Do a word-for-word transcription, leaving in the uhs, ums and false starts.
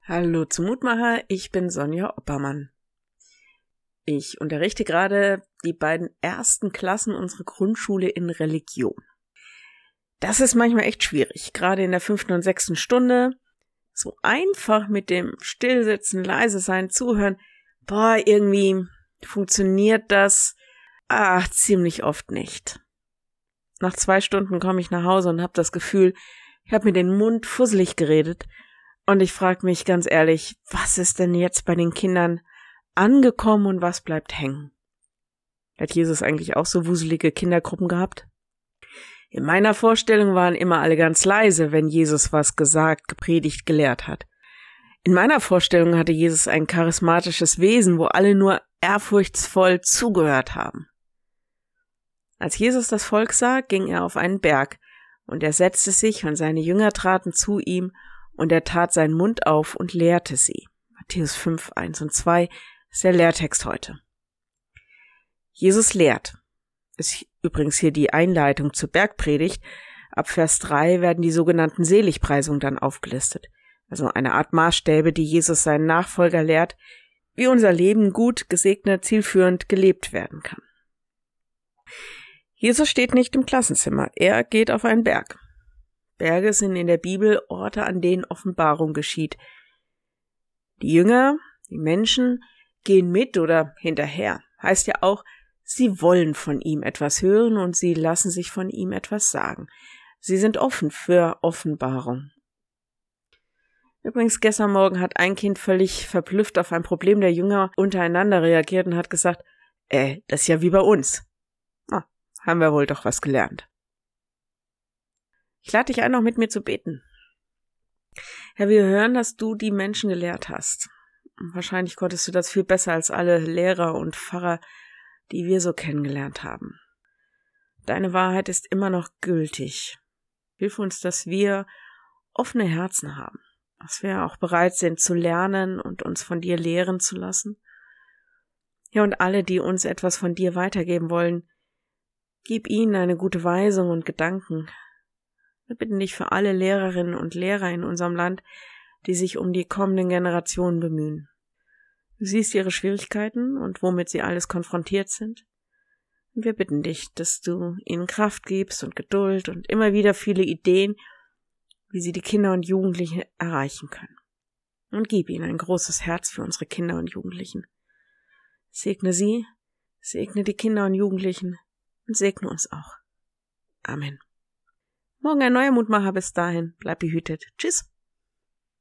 Hallo zum Mutmacher, ich bin Sonja Oppermann. Ich unterrichte gerade die beiden ersten Klassen unserer Grundschule in Religion. Das ist manchmal echt schwierig, gerade in der fünften und sechsten Stunde. So einfach mit dem Stillsitzen, leise sein, zuhören. Boah, irgendwie funktioniert das ah, ziemlich oft nicht. Nach zwei Stunden komme ich nach Hause und habe das Gefühl, ich habe mir den Mund fusselig geredet. Und ich frage mich ganz ehrlich, was ist denn jetzt bei den Kindern angekommen und was bleibt hängen? Hat Jesus eigentlich auch so wuselige Kindergruppen gehabt? In meiner Vorstellung waren immer alle ganz leise, wenn Jesus was gesagt, gepredigt, gelehrt hat. In meiner Vorstellung hatte Jesus ein charismatisches Wesen, wo alle nur ehrfurchtsvoll zugehört haben. Als Jesus das Volk sah, ging er auf einen Berg, und er setzte sich und seine Jünger traten zu ihm, und er tat seinen Mund auf und lehrte sie. Matthäus fünf, eins und zwei ist der Lehrtext heute. Jesus lehrt. Ist übrigens hier die Einleitung zur Bergpredigt. Ab Vers drei werden die sogenannten Seligpreisungen dann aufgelistet. Also eine Art Maßstäbe, die Jesus seinen Nachfolger lehrt, wie unser Leben gut, gesegnet, zielführend gelebt werden kann. Jesus steht nicht im Klassenzimmer, er geht auf einen Berg. Berge sind in der Bibel Orte, an denen Offenbarung geschieht. Die Jünger, die Menschen, gehen mit oder hinterher. Heißt ja auch, sie wollen von ihm etwas hören und sie lassen sich von ihm etwas sagen. Sie sind offen für Offenbarung. Übrigens, gestern Morgen hat ein Kind völlig verblüfft auf ein Problem der Jünger untereinander reagiert und hat gesagt, äh, das ist ja wie bei uns. Ah, haben wir wohl doch was gelernt. Ich lade dich ein, noch mit mir zu beten. Herr, wir hören, dass du die Menschen gelehrt hast. Wahrscheinlich konntest du das viel besser als alle Lehrer und Pfarrer, die wir so kennengelernt haben. Deine Wahrheit ist immer noch gültig. Hilf uns, dass wir offene Herzen haben, dass wir auch bereit sind zu lernen und uns von dir lehren zu lassen. Ja, und alle, die uns etwas von dir weitergeben wollen, gib ihnen eine gute Weisung und Gedanken. Wir bitten dich für alle Lehrerinnen und Lehrer in unserem Land, die sich um die kommenden Generationen bemühen. Du siehst ihre Schwierigkeiten und womit sie alles konfrontiert sind. Und wir bitten dich, dass du ihnen Kraft gibst und Geduld und immer wieder viele Ideen, wie sie die Kinder und Jugendlichen erreichen können. Und gib ihnen ein großes Herz für unsere Kinder und Jugendlichen. Segne sie, segne die Kinder und Jugendlichen und segne uns auch. Amen. Morgen ein neuer Mutmacher, bis dahin. Bleib behütet. Tschüss.